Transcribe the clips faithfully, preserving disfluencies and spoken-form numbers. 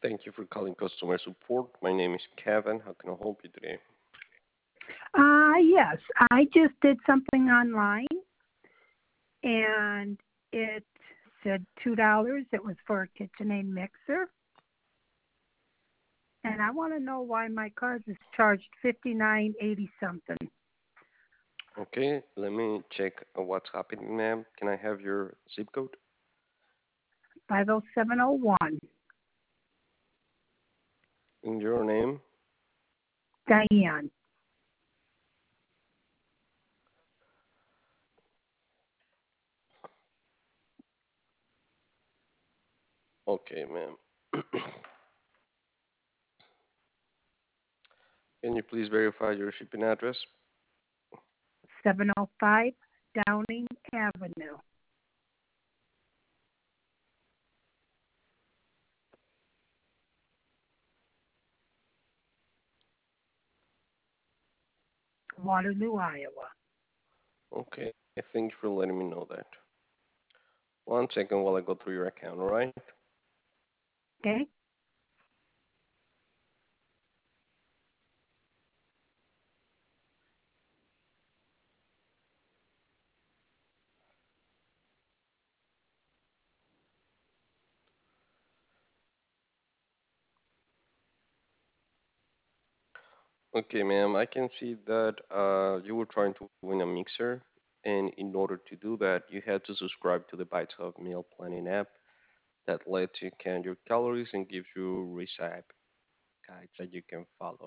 Thank you for calling customer support. My name is Kevin. How can I help you today? Uh, yes, I just did something online and it said two dollars. It was for a KitchenAid mixer. And I want to know why my card is charged fifty-nine eighty something. Okay, let me check uh, what's happening, ma'am. Can I have your zip code? five oh seven oh one. In your name? Diane. Okay, ma'am. Can you please verify your shipping address? seven oh five Downing Avenue. Waterloo, Iowa. Okay, thank you for letting me know that. One second while I go through your account, all right? Okay? Okay, ma'am, I can see that uh, you were trying to win a mixer, and in order to do that, you had to subscribe to the Bites of Meal Planning app that lets you count your calories and gives you recipe guides that you can follow.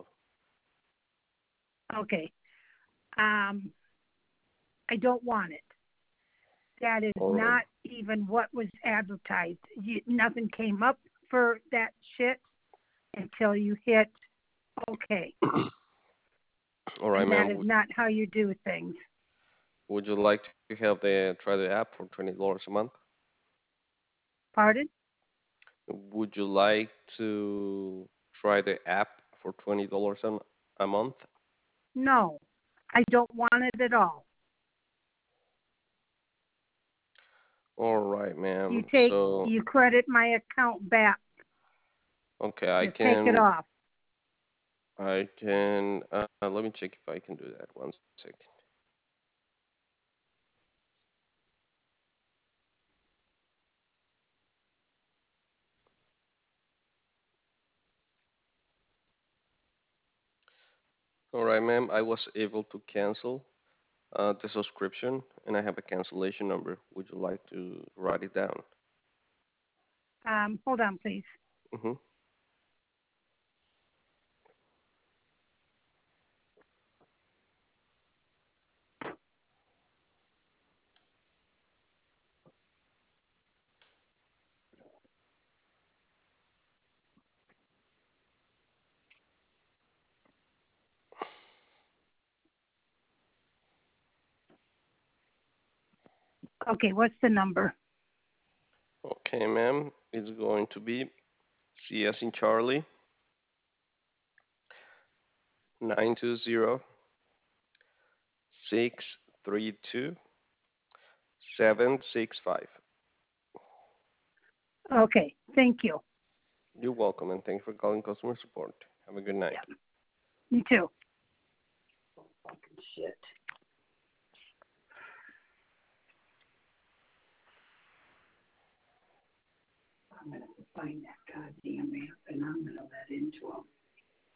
Okay. Um, I don't want it. That is All right. not even what was advertised. You, nothing came up for that shit until you hit okay. All right, And that ma'am. is Would, not how you do things. would you like to have the try the app for twenty dollars a month? Pardon? Would you like to try the app for twenty dollars a, a month? No, I don't want it at all. All right, You ma'am. take, So, you credit my account back. okay, I Just take it can, off. I can, uh, let me check if I can do that. One second. All right, ma'am. I was able to cancel uh, the subscription, and I have a cancellation number. Would you like to write it down? Um, hold on, please. Mm-hmm. Okay, what's the number? Okay, ma'am. It's going to be C as in Charlie, nine two zero six three two seven six five. Okay, thank you. You're welcome, and thanks for calling customer support. Have a good night. Yeah, you too. Fucking shit. I'm gonna find that goddamn app and I'm gonna let into them.